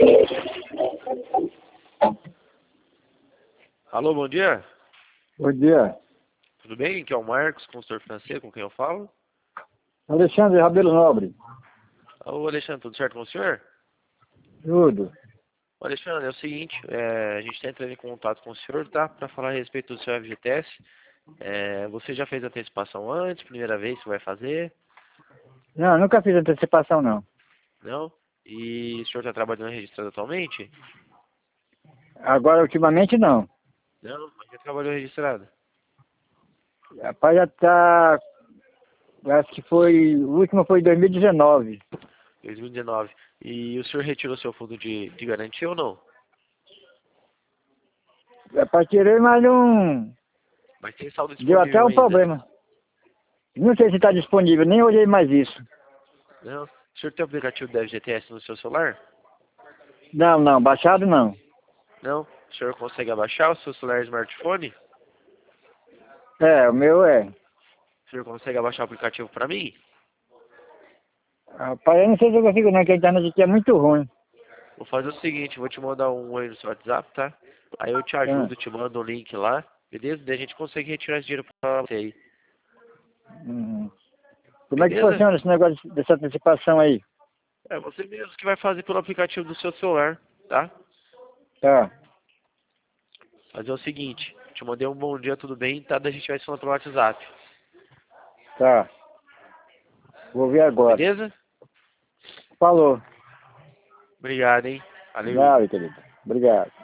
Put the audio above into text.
Alô, bom dia. Bom dia. Tudo bem? Aqui é o Marcos, consultor financeiro, com quem eu falo. Alexandre Rabelo Nobre. Ô, Alexandre, tudo certo com o senhor? Tudo. Ô, Alexandre, é o seguinte, a gente está entrando em contato com o senhor, tá? Para falar a respeito do seu FGTS. Você já fez antecipação antes? Primeira vez que vai fazer? Não, nunca fiz antecipação, não. Não? E o senhor está trabalhando registrado atualmente? Agora, ultimamente, não. Não, mas já trabalhou registrado. Rapaz, já tá... Acho que foi... O último foi em 2019. 2019. E o senhor retirou seu fundo de garantia ou não? Rapaz, tirei, mas não... Mas tem saldo Deu até disponível um ainda. problema. Não sei se está disponível, nem olhei mais isso. Não? O senhor tem o aplicativo da FGTS no seu celular? Não, não, baixado não. Não? O senhor consegue abaixar o seu celular e smartphone? É, o meu é. O senhor consegue abaixar o aplicativo para mim? Rapaz, eu não sei se eu consigo não, que a internet aqui é muito ruim. Vou fazer o seguinte, vou te mandar um oi no seu WhatsApp, tá? Aí eu te Ah, ajudo, te mando o link lá, beleza? Daí a gente consegue retirar esse dinheiro pra você aí. hum. Como é que Beleza? funciona esse negócio dessa antecipação aí? É você mesmo que vai fazer pelo aplicativo do seu celular, tá? Tá, Fazer o seguinte, te mandei um bom dia, tudo bem? Tá? Daí a gente vai se falar pelo WhatsApp. tá. Vou ver agora. Beleza? Falou. Obrigado, hein? Valeu. Nada, querido. Obrigado.